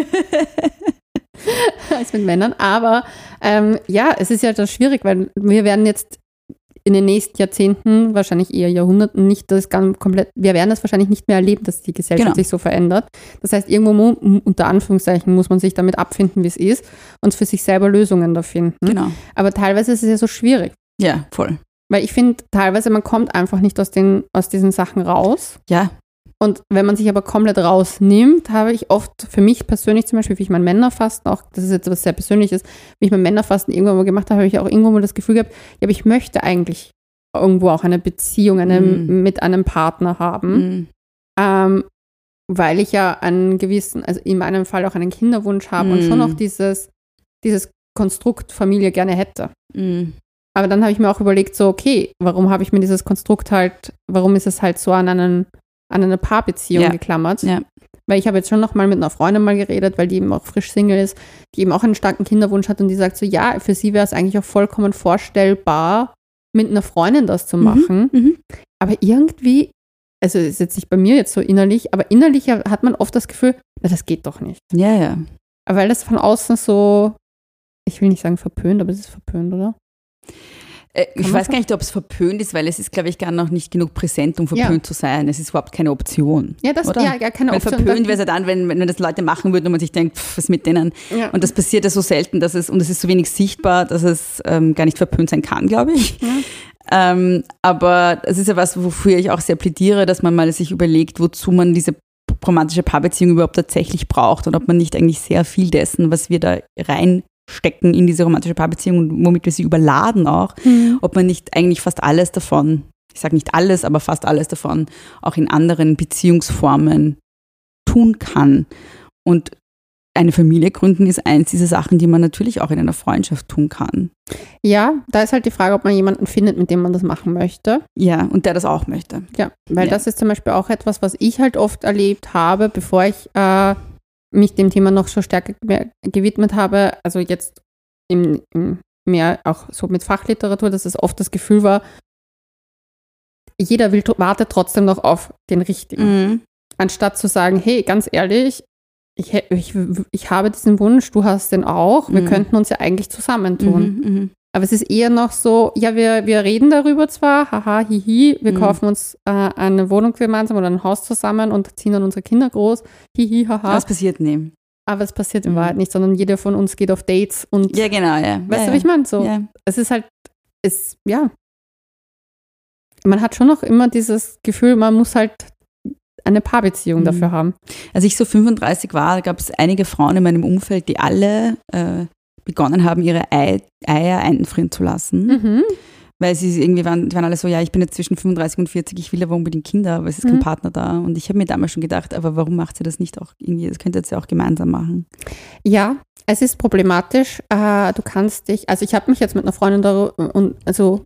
S3: als mit Männern. Aber ähm, ja, es ist ja das schwierig, weil wir werden jetzt in den nächsten Jahrzehnten, wahrscheinlich eher Jahrhunderten, nicht das ganz komplett, wir werden das wahrscheinlich nicht mehr erleben, dass die Gesellschaft genau. sich so verändert. Das heißt, irgendwo mu- unter Anführungszeichen muss man sich damit abfinden, wie es ist und für sich selber Lösungen da finden.
S1: Genau.
S3: Aber teilweise ist es ja so schwierig.
S1: Ja, voll.
S3: Weil ich finde, teilweise, man kommt einfach nicht aus, den, aus diesen Sachen raus.
S1: Ja.
S3: Und wenn man sich aber komplett rausnimmt, habe ich oft für mich persönlich zum Beispiel, wie ich mein Männerfasten, auch das ist jetzt was sehr Persönliches, wie ich mein Männerfasten irgendwann mal gemacht habe, habe ich auch irgendwann mal das Gefühl gehabt, ja, aber ich möchte eigentlich irgendwo auch eine Beziehung eine, mm. mit einem Partner haben, mm. ähm, weil ich ja einen gewissen, also in meinem Fall auch einen Kinderwunsch habe mm. und schon auch dieses, dieses Konstrukt Familie gerne hätte. Mm. Aber dann habe ich mir auch überlegt, so okay, warum habe ich mir dieses Konstrukt halt, warum ist es halt so an einen an eine Paarbeziehung ja. geklammert. Ja. Weil ich habe jetzt schon noch mal mit einer Freundin mal geredet, weil die eben auch frisch Single ist, die eben auch einen starken Kinderwunsch hat und die sagt so, ja, für sie wäre es eigentlich auch vollkommen vorstellbar, mit einer Freundin das zu machen. Mhm. Mhm. Aber irgendwie, also ist jetzt nicht bei mir jetzt so innerlich, aber innerlich hat man oft das Gefühl, na, das geht doch nicht.
S1: Ja, ja.
S3: Weil das von außen so ich will nicht sagen verpönt, aber es ist verpönt, oder?
S1: Äh, ich weiß gar nicht, ob es verpönt ist, weil es ist, glaube ich, gar noch nicht genug präsent, um verpönt ja. zu sein. Es ist überhaupt keine Option.
S3: Ja, das
S1: oder?
S3: ja, ja keine
S1: weil
S3: Option.
S1: Verpönt wäre es ja dann, wenn, wenn das Leute machen würden und man sich denkt, pff, was mit denen? Ja. Und das passiert ja so selten, dass es, und es ist so wenig sichtbar, dass es ähm, gar nicht verpönt sein kann, glaube ich. Ja. Ähm, aber es ist ja was, wofür ich auch sehr plädiere, dass man mal sich überlegt, wozu man diese romantische Paarbeziehung überhaupt tatsächlich braucht und ob man nicht eigentlich sehr viel dessen, was wir da rein stecken in diese romantische Paarbeziehung und womit wir sie überladen auch, mhm. ob man nicht eigentlich fast alles davon, ich sage nicht alles, aber fast alles davon auch in anderen Beziehungsformen tun kann. Und eine Familie gründen ist eins dieser Sachen, die man natürlich auch in einer Freundschaft tun kann.
S3: Ja, da ist halt die Frage, ob man jemanden findet, mit dem man das machen möchte.
S1: Ja, und der das auch möchte.
S3: Ja, weil ja. das ist zum Beispiel auch etwas, was ich halt oft erlebt habe, bevor ich äh, mich dem Thema noch so stärker gewidmet habe, also jetzt im, im mehr auch so mit Fachliteratur, dass es oft das Gefühl war, jeder will, wartet trotzdem noch auf den Richtigen. Mhm. Anstatt zu sagen, hey, ganz ehrlich, ich, ich, ich habe diesen Wunsch, du hast den auch, wir mhm. könnten uns ja eigentlich zusammentun. Mhm, mh. Aber es ist eher noch so, ja, wir, wir reden darüber zwar, haha, hihi, wir mhm. kaufen uns äh, eine Wohnung gemeinsam oder ein Haus zusammen und ziehen dann unsere Kinder groß, hihi, haha.
S1: Aber es passiert nie.
S3: Aber es passiert in mhm. Wahrheit nicht, sondern jeder von uns geht auf Dates und
S1: ja, genau, ja.
S3: Weißt
S1: ja,
S3: du, wie ich meine? So,
S1: ja.
S3: Es ist halt, es, ja, man hat schon noch immer dieses Gefühl, man muss halt eine Paarbeziehung mhm. dafür haben.
S1: Als ich so fünfunddreißig war, gab es einige Frauen in meinem Umfeld, die alle äh, begonnen haben, ihre Ei, Eier einfrieren zu lassen. Mhm. Weil sie irgendwie waren, die waren alle so, ja, ich bin jetzt zwischen fünfunddreißig und vierzig, ich will aber unbedingt Kinder, aber es ist mhm. kein Partner da. Und ich habe mir damals schon gedacht, aber warum macht sie das nicht auch irgendwie, das könnt ihr jetzt ja auch gemeinsam machen.
S3: Ja, es ist problematisch. Äh, du kannst dich, also ich habe mich jetzt mit einer Freundin darüber und also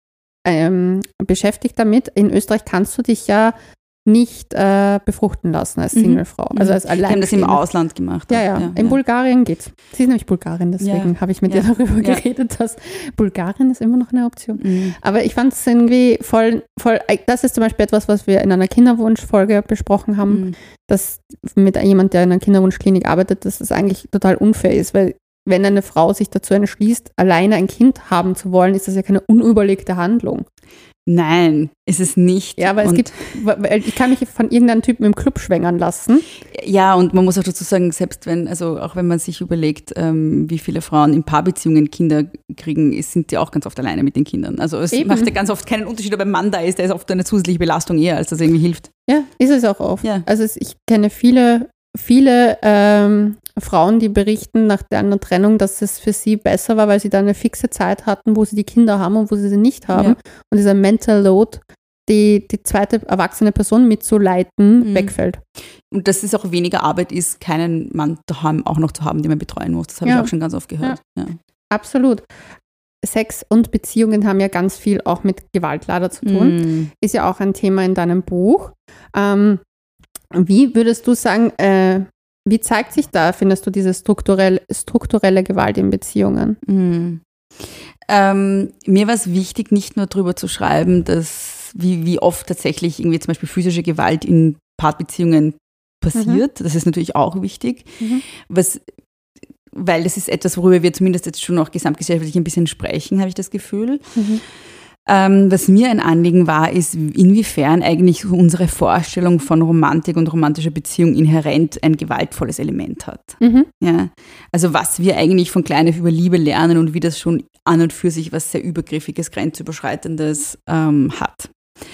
S3: ähm, beschäftigt damit. In Österreich kannst du dich ja nicht äh, befruchten lassen als Singlefrau. Mhm. Also als
S1: Alleinstehende. Die haben das im Ausland gemacht.
S3: Ja, ja, ja. In ja. Bulgarien geht's. Sie ist nämlich Bulgarin, deswegen ja. habe ich mit ja. ihr darüber ja. geredet, dass Bulgarien ist immer noch eine Option. Mhm. Aber ich fand es irgendwie voll, voll, das ist zum Beispiel etwas, was wir in einer Kinderwunschfolge besprochen haben, mhm. dass mit jemand, der in einer Kinderwunschklinik arbeitet, dass das eigentlich total unfair ist, weil wenn eine Frau sich dazu entschließt, alleine ein Kind haben zu wollen, ist das ja keine unüberlegte Handlung.
S1: Nein, ist es nicht.
S3: Ja, aber es gibt, ich kann mich von irgendeinem Typen im Club schwängern lassen.
S1: Ja, und man muss auch dazu sagen, selbst wenn, also auch wenn man sich überlegt, ähm, wie viele Frauen in Paarbeziehungen Kinder kriegen, sind die auch ganz oft alleine mit den Kindern. Also es Eben. macht ja ganz oft keinen Unterschied, ob ein Mann da ist, der ist oft eine zusätzliche Belastung eher, als das irgendwie hilft.
S3: Ja, ist es auch oft. Ja. Also es, ich kenne viele, viele ähm, Frauen, die berichten nach einer Trennung, dass es für sie besser war, weil sie da eine fixe Zeit hatten, wo sie die Kinder haben und wo sie sie nicht haben. Ja. Und dieser Mental Load, die, die zweite erwachsene Person mitzuleiten, mhm. wegfällt.
S1: Und dass es auch weniger Arbeit ist, keinen Mann daheim auch noch zu haben, den man betreuen muss. Das habe ja. ich auch schon ganz oft gehört. Ja. Ja.
S3: Absolut. Sex und Beziehungen haben ja ganz viel auch mit Gewalt leider zu tun. Mhm. Ist ja auch ein Thema in deinem Buch. Ähm, wie würdest du sagen, äh, wie zeigt sich da, findest du, diese strukturelle, strukturelle Gewalt in Beziehungen?
S1: Mhm. Ähm, mir war es wichtig, nicht nur darüber zu schreiben, dass wie, wie oft tatsächlich irgendwie zum Beispiel physische Gewalt in Paarbeziehungen passiert. Mhm. Das ist natürlich auch wichtig. Mhm. Was, weil das ist etwas, worüber wir zumindest jetzt schon auch gesamtgesellschaftlich ein bisschen sprechen, habe ich das Gefühl. Mhm. Ähm, was mir ein Anliegen war, ist, inwiefern eigentlich unsere Vorstellung von Romantik und romantischer Beziehung inhärent ein gewaltvolles Element hat. Mhm. Ja, also was wir eigentlich von klein auf über Liebe lernen und wie das schon an und für sich was sehr Übergriffiges, Grenzüberschreitendes ähm, hat.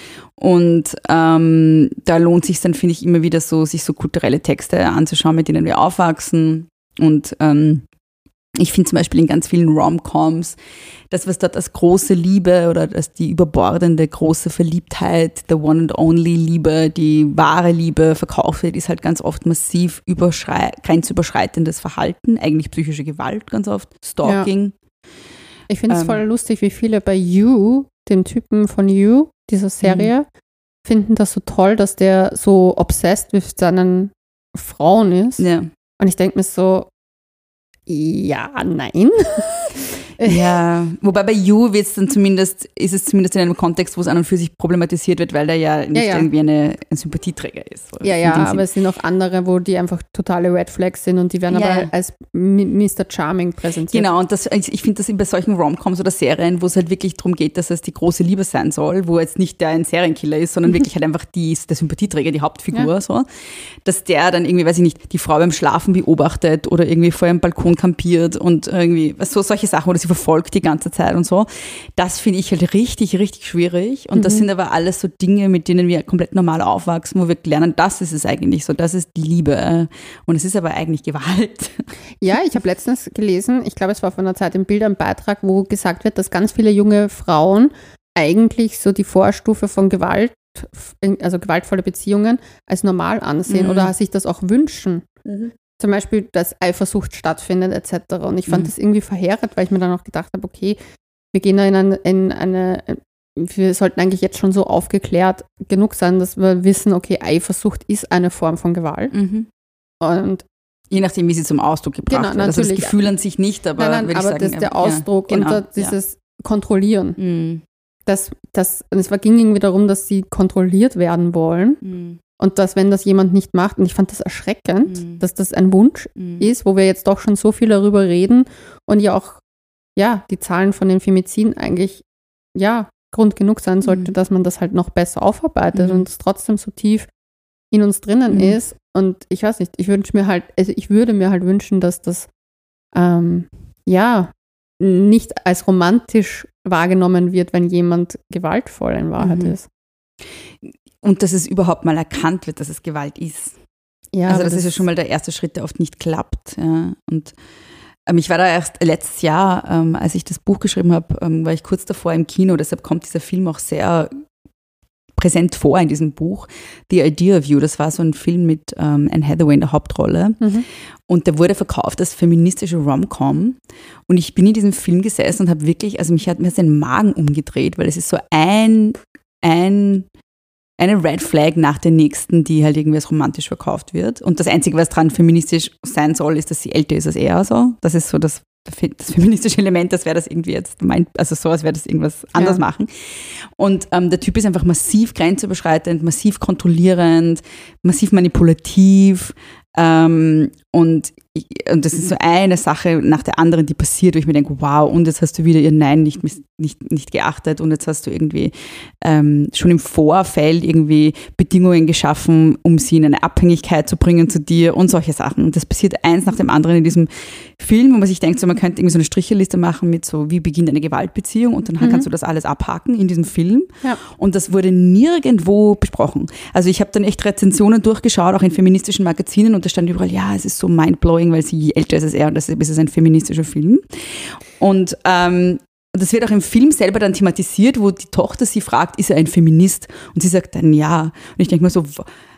S1: Und ähm, da lohnt sich dann, finde ich, immer wieder so, sich so kulturelle Texte anzuschauen, mit denen wir aufwachsen. Und ähm, ich finde zum Beispiel in ganz vielen Rom-Coms, das, was dort als große Liebe oder als die überbordende große Verliebtheit, the one and only Liebe, die wahre Liebe verkauft wird, ist halt ganz oft massiv überschrei- grenzüberschreitendes Verhalten, eigentlich psychische Gewalt ganz oft, Stalking.
S3: Ja. Ich finde es ähm, voll lustig, wie viele bei You, dem Typen von You, dieser Serie, mhm. finden das so toll, dass der so obsessed mit seinen Frauen ist.
S1: Ja.
S3: Und ich denke mir so, ja, nein.
S1: Ja, wobei bei You wird's dann zumindest, ist es zumindest in einem Kontext, wo es an und für sich problematisiert wird, weil der ja nicht
S3: ja, ja.
S1: irgendwie eine, ein Sympathieträger ist.
S3: Ja, ja, aber es sind auch andere, wo die einfach totale Red Flags sind und die werden
S1: ja.
S3: aber als Mister Charming präsentiert.
S1: Genau, und das, ich finde das bei solchen Rom-Coms oder Serien, wo es halt wirklich darum geht, dass es die große Liebe sein soll, wo jetzt nicht der ein Serienkiller ist, sondern wirklich halt einfach die, der Sympathieträger, die Hauptfigur,
S3: ja.
S1: so, dass der dann irgendwie, weiß ich nicht, die Frau beim Schlafen beobachtet oder irgendwie vor ihrem Balkon kampiert und irgendwie, so solche Sachen, oder sie verfolgt die ganze Zeit und so. Das finde ich halt richtig, richtig schwierig. Und mhm. das sind aber alles so Dinge, mit denen wir komplett normal aufwachsen, wo wir lernen, das ist es eigentlich so, das ist die Liebe. Und es ist aber eigentlich Gewalt.
S3: Ja, ich habe letztens gelesen, ich glaube, es war von der Zeit im Bild ein Beitrag, wo gesagt wird, dass ganz viele junge Frauen eigentlich so die Vorstufe von Gewalt, also gewaltvolle Beziehungen, als normal ansehen mhm. oder sich das auch wünschen. Mhm. Zum Beispiel, dass Eifersucht stattfindet et cetera. Und ich fand mhm. das irgendwie verheerend, weil ich mir dann auch gedacht habe, okay, wir gehen da in eine, in eine, wir sollten eigentlich jetzt schon so aufgeklärt genug sein, dass wir wissen, okay, Eifersucht ist eine Form von Gewalt. Mhm. Und
S1: je nachdem, wie sie zum Ausdruck gebracht
S3: genau,
S1: wird. Also das Gefühl an sich nicht, aber
S3: nein, nein,
S1: würde ich
S3: aber
S1: sagen,
S3: das ist der Ausdruck
S1: ja, genau,
S3: und dieses
S1: ja.
S3: Kontrollieren.
S1: Mhm.
S3: Das, das, und es ging irgendwie darum, dass sie kontrolliert werden wollen. Mhm. Und dass, wenn das jemand nicht macht, und ich fand das erschreckend, mhm. dass das ein Wunsch mhm. ist, wo wir jetzt doch schon so viel darüber reden und ja auch, ja, die Zahlen von den Femiziden eigentlich, ja, Grund genug sein sollte, mhm. dass man das halt noch besser aufarbeitet mhm. und es trotzdem so tief in uns drinnen mhm. ist. Und ich weiß nicht, ich wünsche mir halt, also ich würde mir halt wünschen, dass das, ähm, ja, nicht als romantisch wahrgenommen wird, wenn jemand gewaltvoll in Wahrheit mhm. ist.
S1: Und dass es überhaupt mal erkannt wird, dass es Gewalt ist.
S3: Ja,
S1: also das,
S3: das
S1: ist ja schon mal der erste Schritt, der oft nicht klappt. Ja. Und ähm, ich war da erst letztes Jahr, ähm, als ich das Buch geschrieben habe, ähm, war ich kurz davor im Kino, deshalb kommt dieser Film auch sehr präsent vor in diesem Buch. The Idea of You, das war so ein Film mit ähm, Anne Hathaway in der Hauptrolle. Mhm. Und der wurde verkauft als feministische Rom-Com. Und ich bin in diesem Film gesessen und habe wirklich, also mich hat mir den Magen umgedreht, weil es ist so ein, ein eine Red Flag nach der nächsten, die halt irgendwie als romantisch verkauft wird. Und das Einzige, was dran feministisch sein soll, ist, dass sie älter ist als er. So. Das ist so das, das feministische Element, das wäre das irgendwie jetzt, mein, also so, als wäre das irgendwas anders ja. machen. Und ähm, der Typ ist einfach massiv grenzüberschreitend, massiv kontrollierend, massiv manipulativ. Ähm, und, ich, und das ist so eine Sache nach der anderen, die passiert, wo ich mir denke, wow, und jetzt hast du wieder ihr Nein nicht, nicht, nicht geachtet und jetzt hast du irgendwie ähm, schon im Vorfeld irgendwie Bedingungen geschaffen, um sie in eine Abhängigkeit zu bringen zu dir und solche Sachen. Und das passiert eins nach dem anderen in diesem Film, wo man sich denkt, so, man könnte irgendwie so eine Stricheliste machen mit so, wie beginnt eine Gewaltbeziehung und dann mhm. kannst du das alles abhaken in diesem Film. Ja. Und das wurde nirgendwo besprochen. Also ich habe dann echt Rezensionen durchgeschaut, auch in feministischen Magazinen, und da stand überall, ja, es ist so mindblowing, weil sie älter ist als er und deshalb ist es ein feministischer Film. Und ähm, das wird auch im Film selber dann thematisiert, wo die Tochter sie fragt, ist er ein Feminist? Und sie sagt dann ja. Und ich denke mir so,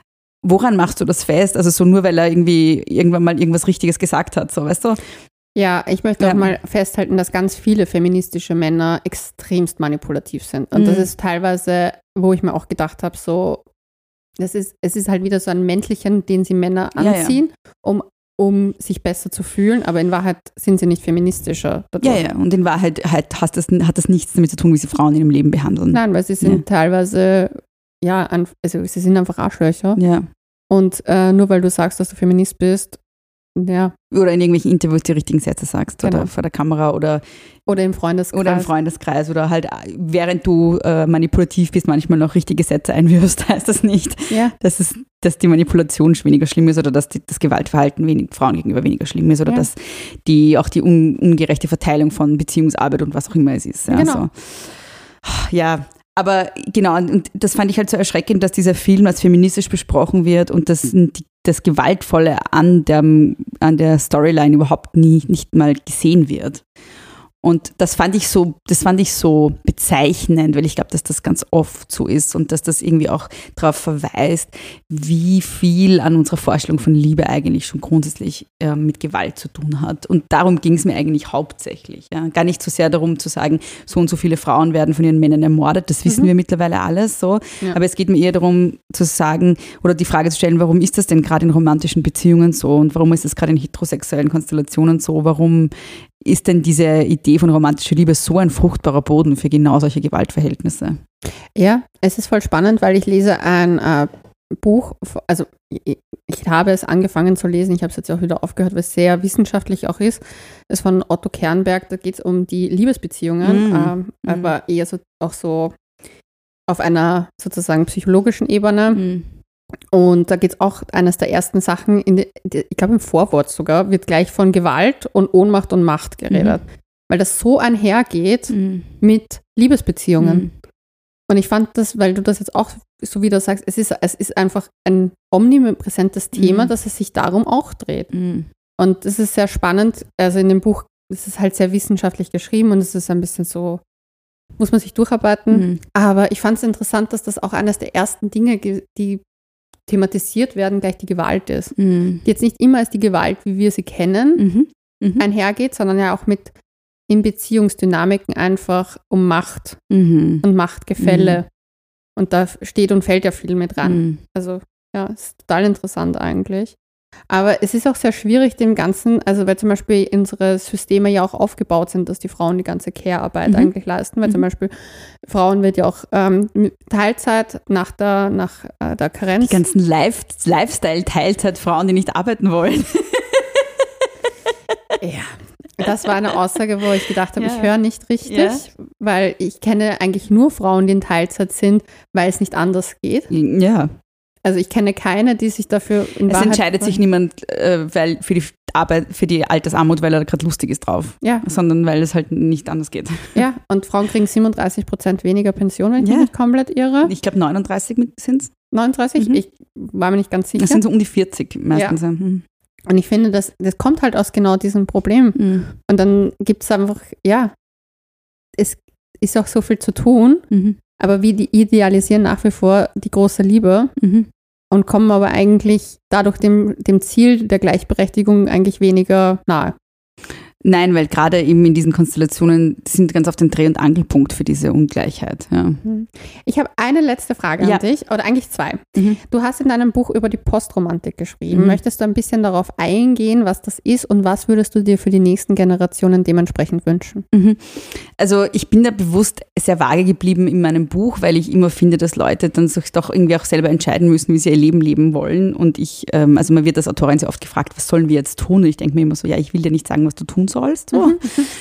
S1: woran machst du das fest? Also so nur, weil er irgendwie irgendwann mal irgendwas Richtiges gesagt hat, so, weißt du?
S3: Ja, ich möchte ja. auch mal festhalten, dass ganz viele feministische Männer extremst manipulativ sind. Und mhm. das ist teilweise, wo ich mir auch gedacht habe, so, das ist, es ist halt wieder so ein Männlichen, den sie Männer anziehen, ja, ja. um um sich besser zu fühlen, aber in Wahrheit sind sie nicht feministischer.
S1: Ja, ja, und in Wahrheit halt hat, das, hat das nichts damit zu tun, wie sie Frauen in ihrem Leben behandeln.
S3: Nein, weil sie sind ja. teilweise, ja, also sie sind einfach Arschlöcher.
S1: Ja.
S3: Und äh, nur weil du sagst, dass du Feminist bist, ja.
S1: Oder in irgendwelchen Interviews die richtigen Sätze sagst, genau. oder vor der Kamera oder
S3: oder im Freundeskreis.
S1: Oder im Freundeskreis oder halt während du äh, manipulativ bist, manchmal noch richtige Sätze einwirfst, heißt das nicht,
S3: ja.
S1: dass, es, dass die Manipulation weniger schlimm ist oder dass die, das Gewaltverhalten wenig, Frauen gegenüber weniger schlimm ist oder ja. dass die auch die un, ungerechte Verteilung von Beziehungsarbeit und was auch immer es ist. Ja,
S3: genau.
S1: So. Ja, aber genau, und das fand ich halt so erschreckend, dass dieser Film als feministisch besprochen wird und dass die, das Gewaltvolle an der, an der Storyline überhaupt nie, nicht mal gesehen wird. Und das fand ich so, das fand ich so bezeichnend, weil ich glaube, dass das ganz oft so ist und dass das irgendwie auch darauf verweist, wie viel an unserer Vorstellung von Liebe eigentlich schon grundsätzlich äh, mit Gewalt zu tun hat. Und darum ging es mir eigentlich hauptsächlich. Ja. Gar nicht so sehr darum zu sagen, so und so viele Frauen werden von ihren Männern ermordet, das wissen mhm. wir mittlerweile alles so. Ja. Aber es geht mir eher darum zu sagen oder die Frage zu stellen, warum ist das denn gerade in romantischen Beziehungen so und warum ist das gerade in heterosexuellen Konstellationen so, warum ist denn diese Idee von romantischer Liebe so ein fruchtbarer Boden für genau solche Gewaltverhältnisse?
S3: Ja, es ist voll spannend, weil ich lese ein äh, Buch, also ich, ich habe es angefangen zu lesen, ich habe es jetzt auch wieder aufgehört, weil es sehr wissenschaftlich auch ist. Das ist von Otto Kernberg, da geht es um die Liebesbeziehungen,
S1: Mm.
S3: ähm,
S1: Mm.
S3: aber eher so auch so auf einer sozusagen psychologischen Ebene.
S1: Mhm.
S3: Und da geht es auch, eines der ersten Sachen, in die, die, ich glaube im Vorwort sogar, wird gleich von Gewalt und Ohnmacht und Macht geredet. Mhm. Weil das so einhergeht
S1: Mhm.
S3: mit Liebesbeziehungen.
S1: Mhm.
S3: Und ich fand das, weil du das jetzt auch so wie du sagst, es ist, es ist einfach ein omnipräsentes Thema,
S1: Mhm.
S3: dass es sich darum auch dreht.
S1: Mhm.
S3: Und es ist sehr spannend, also in dem Buch, es ist halt sehr wissenschaftlich geschrieben und es ist ein bisschen so, muss man sich durcharbeiten.
S1: Mhm.
S3: Aber ich fand es interessant, dass das auch eines der ersten Dinge, die thematisiert werden, gleich die Gewalt ist.
S1: Mhm.
S3: Die jetzt nicht immer als die Gewalt, wie wir sie kennen,
S1: Mhm. Mhm.
S3: einhergeht, sondern ja auch mit in Beziehungsdynamiken einfach um Macht
S1: Mhm.
S3: und Machtgefälle. Und da steht und fällt ja viel mit ran.
S1: Mhm.
S3: Also ja, ist total interessant eigentlich. Aber es ist auch sehr schwierig, dem Ganzen, also weil zum Beispiel unsere Systeme ja auch aufgebaut sind, dass die Frauen die ganze Care-Arbeit
S1: Mhm.
S3: eigentlich leisten, weil
S1: Mhm.
S3: zum Beispiel Frauen wird ja auch ähm, mit Teilzeit nach der, nach, äh, der Karenz.
S1: Die ganzen Life- Lifestyle-Teilzeitfrauen, die nicht arbeiten wollen.
S3: Ja, das war eine Aussage, wo ich gedacht habe,
S1: Ja.
S3: ich höre nicht richtig,
S1: Ja.
S3: weil ich kenne eigentlich nur Frauen, die in Teilzeit sind, weil es nicht anders geht.
S1: Ja.
S3: Also ich kenne keine, die sich dafür in
S1: Es
S3: Wahrheit
S1: entscheidet sich niemand äh, weil für die Arbeit, für die Altersarmut, weil er gerade lustig ist drauf,
S3: Ja,
S1: sondern weil es halt nicht anders geht.
S3: ja, und Frauen kriegen siebenunddreißig Prozent weniger Pension, wenn ich
S1: Ja.
S3: mich nicht komplett irre.
S1: Ich glaube neununddreißig sind es.
S3: neununddreißig?
S1: Mhm.
S3: Ich war mir nicht ganz sicher.
S1: Das sind so um die vierzig meistens. Ja. Mhm.
S3: Und ich finde, das, das kommt halt aus genau diesem Problem.
S1: Mhm.
S3: Und dann gibt es einfach, ja, es ist auch so viel zu tun,
S1: Mhm.
S3: aber wir die idealisieren nach wie vor die große Liebe
S1: Mhm.
S3: und kommen aber eigentlich dadurch dem, dem Ziel der Gleichberechtigung eigentlich weniger nahe.
S1: Nein, weil gerade eben in diesen Konstellationen die sind ganz auf den Dreh- und Angelpunkt für diese Ungleichheit. Ja.
S3: Ich habe eine letzte Frage
S1: Ja.
S3: an dich, oder eigentlich zwei.
S1: Mhm.
S3: Du hast in deinem Buch über die Postromantik geschrieben.
S1: Mhm.
S3: Möchtest du ein bisschen darauf eingehen, was das ist und was würdest du dir für die nächsten Generationen dementsprechend wünschen?
S1: Mhm. Also ich bin da bewusst sehr vage geblieben in meinem Buch, weil ich immer finde, dass Leute dann sich doch irgendwie auch selber entscheiden müssen, wie sie ihr Leben leben wollen. Und ich, ähm, also man wird als Autorin sehr oft gefragt, was sollen wir jetzt tun? Und ich denke mir immer so, ja, ich will dir nicht sagen, was du tun sollst. So.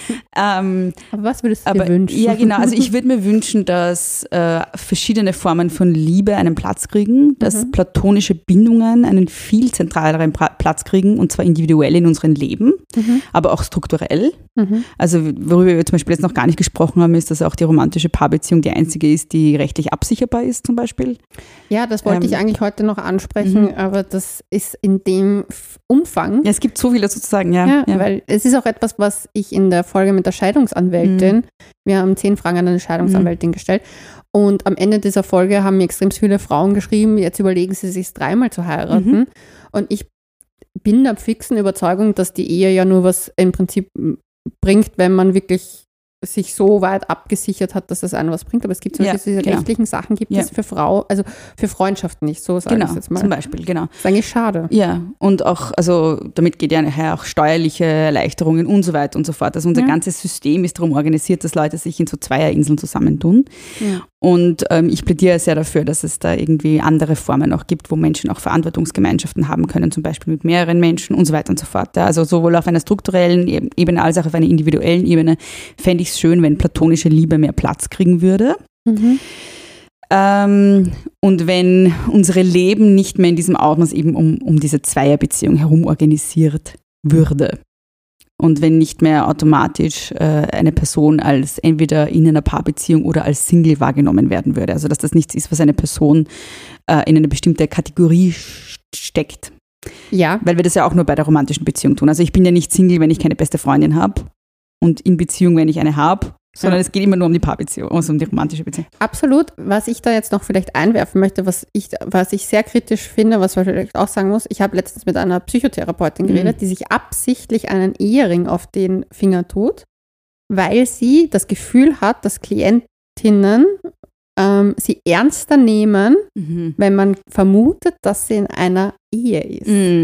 S1: ähm,
S3: Aber was würdest du
S1: aber,
S3: dir wünschen?
S1: Ja, genau. Also ich würde mir wünschen, dass äh, verschiedene Formen von Liebe einen Platz kriegen, dass
S3: Mhm.
S1: platonische Bindungen einen viel zentraleren pra- Platz kriegen, und zwar individuell in unserem Leben,
S3: Mhm.
S1: aber auch strukturell.
S3: Mhm.
S1: Also worüber wir zum Beispiel jetzt noch gar nicht gesprochen haben, ist, dass auch die romantische Paarbeziehung die einzige ist, die rechtlich absicherbar ist zum Beispiel.
S3: Ja, das wollte
S1: Ähm,
S3: ich eigentlich heute noch ansprechen,
S1: mhm.
S3: aber das ist in dem F- Umfang.
S1: Ja, es gibt so viel dazu zu sagen, ja.
S3: Ja,
S1: ja.
S3: weil es ist auch etwas, was ich in der Folge mit der Scheidungsanwältin,
S1: Mhm.
S3: wir haben zehn Fragen an eine Scheidungsanwältin gestellt und am Ende dieser Folge haben mir extrem viele Frauen geschrieben, jetzt überlegen sie sich dreimal zu heiraten
S1: Mhm.
S3: und ich bin der fixen Überzeugung, dass die Ehe ja nur was im Prinzip bringt, wenn man wirklich sich so weit abgesichert hat, dass das einem was bringt. Aber es gibt zum
S1: Ja,
S3: Beispiel diese
S1: genau.
S3: rechtlichen Sachen, gibt
S1: Ja.
S3: es für Frau, also für Freundschaften nicht, so sage ich
S1: Genau,
S3: es jetzt mal.
S1: zum Beispiel, genau.
S3: Das ist eigentlich schade.
S1: Ja, und auch, also damit geht ja nachher auch steuerliche Erleichterungen und so weiter und so fort. Also unser
S3: Ja.
S1: ganzes System ist darum organisiert, dass Leute sich in so Zweierinseln zusammentun.
S3: Ja.
S1: Und ähm, ich plädiere sehr dafür, dass es da irgendwie andere Formen auch gibt, wo Menschen auch Verantwortungsgemeinschaften haben können, zum Beispiel mit mehreren Menschen und so weiter und so fort. Ja, also sowohl auf einer strukturellen Ebene als auch auf einer individuellen Ebene fände ich es schön, wenn platonische Liebe mehr Platz kriegen würde.
S3: Mhm.
S1: Ähm, und wenn unsere Leben nicht mehr in diesem Ausmaß eben um, um diese Zweierbeziehung herum organisiert würde. Und wenn nicht mehr automatisch äh, eine Person als entweder in einer Paarbeziehung oder als Single wahrgenommen werden würde. Also dass das nichts ist, was eine Person äh, in eine bestimmte Kategorie steckt.
S3: Ja,
S1: Weil wir das ja auch nur bei der romantischen Beziehung tun. Also ich bin ja nicht Single, wenn ich keine beste Freundin habe und in Beziehung, wenn ich eine habe, sondern
S3: Ja.
S1: es geht immer nur um die Paarbeziehung, also um die romantische Beziehung.
S3: absolut. Was ich da jetzt noch vielleicht einwerfen möchte, was ich, was ich sehr kritisch finde, was man vielleicht auch sagen muss, ich habe letztens mit einer Psychotherapeutin geredet,
S1: Mhm.
S3: die sich absichtlich einen Ehering auf den Finger tut, weil sie das Gefühl hat, dass Klientinnen ähm, sie ernster nehmen,
S1: Mhm.
S3: wenn man vermutet, dass sie in einer Ehe ist.
S1: Mhm.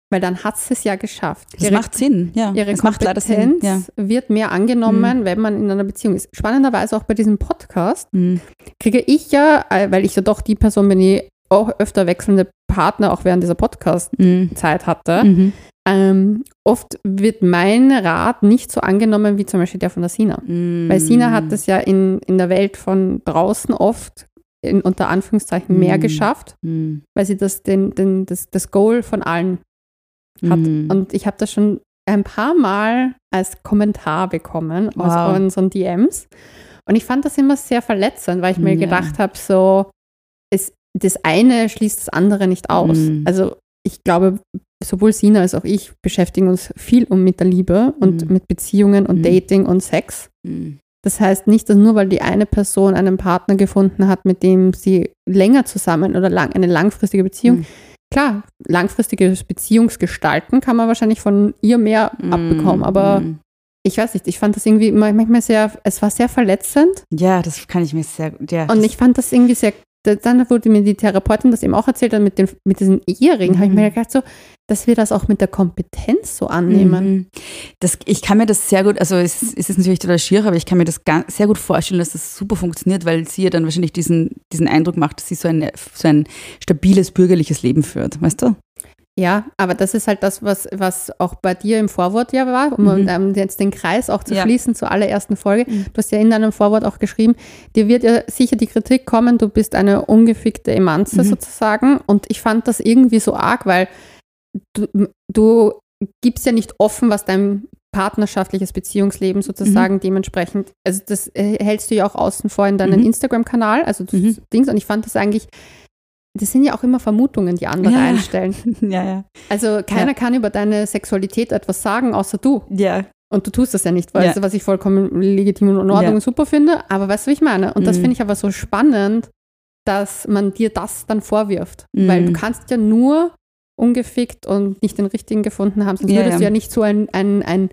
S3: Weil dann hat sie es ja geschafft.
S1: Das ihre, macht Sinn, ja.
S3: Ihre
S1: das
S3: Kompetenz
S1: macht leider Sinn, ja.
S3: wird mehr angenommen, mhm. wenn man in einer Beziehung ist. Spannenderweise auch bei diesem Podcast mhm. kriege ich ja, weil ich ja doch die Person bin, die auch öfter wechselnde Partner auch während dieser Podcast-Zeit mhm. hatte, mhm. Ähm, oft wird mein Rat nicht so angenommen wie zum Beispiel der von der Sina. Mhm. Weil Sina hat es ja in, in der Welt von draußen oft in unter Anführungszeichen mhm. mehr geschafft, mhm. weil sie das, den, den, das, das Goal von allen hat. Mhm. Und ich habe das schon ein paar Mal als Kommentar bekommen wow. aus unseren D Ms. Und ich fand das immer sehr verletzend, weil ich mir ja. gedacht habe, so, es, das eine schließt das andere nicht aus. Mhm. Also ich glaube, sowohl Sina als auch ich beschäftigen uns viel um mit der Liebe und mhm. mit Beziehungen und mhm. Dating und Sex. Mhm. Das heißt nicht, dass nur weil die eine Person einen Partner gefunden hat, mit dem sie länger zusammen oder lang, eine langfristige Beziehung, mhm. klar, langfristiges Beziehungsgestalten kann man wahrscheinlich von ihr mehr mhm. abbekommen, aber mhm. ich weiß nicht, ich fand das irgendwie manchmal sehr, es war sehr verletzend.
S1: Ja, das kann ich mir sehr, ja.
S3: Und ich fand das irgendwie sehr, dann wurde mir die Therapeutin das eben auch erzählt, dann mit, den, mit diesen Eheringen, mhm. habe ich mir gedacht, so, dass wir das auch mit der Kompetenz so annehmen.
S1: Mhm. Das, ich kann mir das sehr gut, also es, es ist natürlich total schier, aber ich kann mir das ganz, sehr gut vorstellen, dass das super funktioniert, weil sie ja dann wahrscheinlich diesen, diesen Eindruck macht, dass sie so ein, so ein stabiles bürgerliches Leben führt, weißt du?
S3: Ja, aber das ist halt das, was, was auch bei dir im Vorwort ja war, um mhm. um jetzt den Kreis auch zu ja. schließen zur allerersten Folge. Mhm. Du hast ja in deinem Vorwort auch geschrieben, dir wird ja sicher die Kritik kommen, du bist eine ungefickte Emanze mhm. sozusagen. Und ich fand das irgendwie so arg, weil du, du gibst ja nicht offen, was dein partnerschaftliches Beziehungsleben sozusagen mhm. dementsprechend, also das hältst du ja auch außen vor in deinem mhm. Instagram-Kanal, also du mhm. Dings, und ich fand das eigentlich, das sind ja auch immer Vermutungen, die andere ja. einstellen.
S1: Ja, ja.
S3: Also keiner ja. kann über deine Sexualität etwas sagen, außer du.
S1: Ja.
S3: Und du tust das ja nicht, weil
S1: ja.
S3: was ich vollkommen legitim und in Ordnung ja. und super finde. Aber weißt du, wie ich meine? Und das
S1: mhm.
S3: finde ich aber so spannend, dass man dir das dann vorwirft. Mhm. Weil du kannst ja nur ungefickt und nicht den richtigen gefunden haben, sonst
S1: ja,
S3: würdest
S1: ja.
S3: du ja nicht so ein, ein, ein,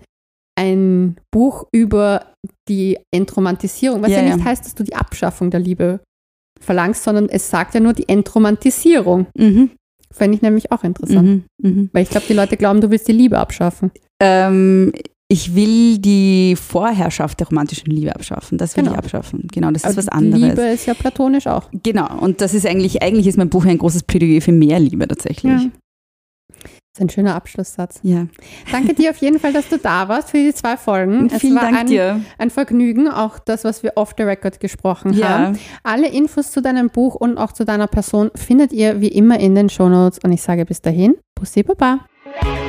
S3: ein Buch über die Entromantisierung, was ja, ja nicht ja. heißt, dass du die Abschaffung der Liebe verlangst, sondern es sagt ja nur die Entromantisierung. Mhm. Fände ich nämlich auch interessant. Mhm. Mhm. Weil ich glaube, die Leute glauben, du willst die Liebe abschaffen.
S1: Ähm, ich will die Vorherrschaft der romantischen Liebe abschaffen. Das will genau. ich abschaffen. Genau, das ist aber was anderes.
S3: Liebe ist ja platonisch auch.
S1: Genau, und das ist eigentlich, eigentlich ist mein Buch ein großes Plädoyer für mehr Liebe tatsächlich.
S3: Ja. Das ist ein schöner Abschlusssatz.
S1: Ja.
S3: Danke dir auf jeden Fall, dass du da warst für die zwei Folgen. Es
S1: Vielen
S3: war
S1: Dank
S3: ein,
S1: dir.
S3: ein Vergnügen, auch das, was wir off the record gesprochen
S1: ja.
S3: haben. Alle Infos zu deinem Buch und auch zu deiner Person findet ihr wie immer in den Shownotes. Und ich sage bis dahin, Bussi Baba.